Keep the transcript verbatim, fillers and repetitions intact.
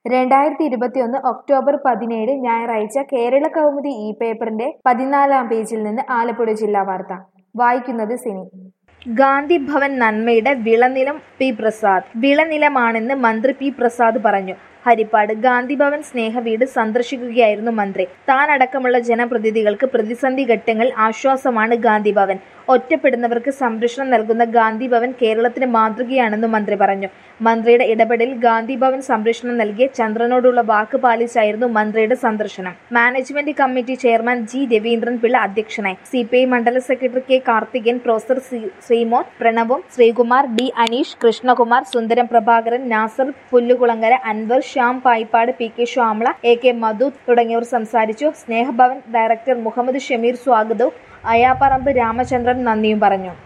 രണ്ടായിരത്തി ഇരുപത്തിയൊന്ന് ഒക്ടോബർ പതിനേഴ് ഞായറാഴ്ച കേരള കൗമുദി ഈ പേപ്പറിന്റെ പതിനാലാം പേജിൽ നിന്ന് ആലപ്പുഴ ജില്ലാ വാർത്ത വായിക്കുന്നത് സിനി. ഗാന്ധി ഭവൻ നന്മയുടെ വിളനിലം പി പ്രസാദ്. വിളനിലമാണെന്ന് മന്ത്രി പി പ്രസാദ് പറഞ്ഞു. ഹരിപ്പാട് ഗാന്ധിഭവൻ സ്നേഹവീട് സന്ദർശിക്കുകയായിരുന്നു മന്ത്രി. താനടക്കമുള്ള ജനപ്രതിനിധികൾക്ക് പ്രതിസന്ധി ഘട്ടങ്ങളിൽ ആശ്വാസമാണ് ഗാന്ധിഭവൻ. ഒറ്റപ്പെടുന്നവർക്ക് സംരക്ഷണം നൽകുന്ന ഗാന്ധിഭവൻ കേരളത്തിന് മാതൃകയാണെന്നും മന്ത്രി പറഞ്ഞു. മന്ത്രിയുടെ ഇടപെടലിൽ ഗാന്ധിഭവൻ സംരക്ഷണം നൽകിയ ചന്ദ്രനോടുള്ള വാക്ക് പാലിച്ചായിരുന്നു മന്ത്രിയുടെ സന്ദർശനം. Management committee chairman G Raveendran Pillai അധ്യക്ഷനായി. സി പി ഐ മണ്ഡല secretary K Karthikeyan, professor Sreemon, പ്രണവും, Sreekumar, D Aneesh, Krishnakumar, Sundaram Prabhakaran, Nasser Pullukulangara, Anwar, Shyam Payippad, P K Shyamala, A K Madhu തുടങ്ങിയവർ സംസാരിച്ചു. സ്നേഹഭവൻ ഡയറക്ടർ മുഹമ്മദ് ഷമീർ സ്വാഗതവും അയാപ്പറമ്പ് രാമചന്ദ്രൻ നന്ദിയും പറഞ്ഞു.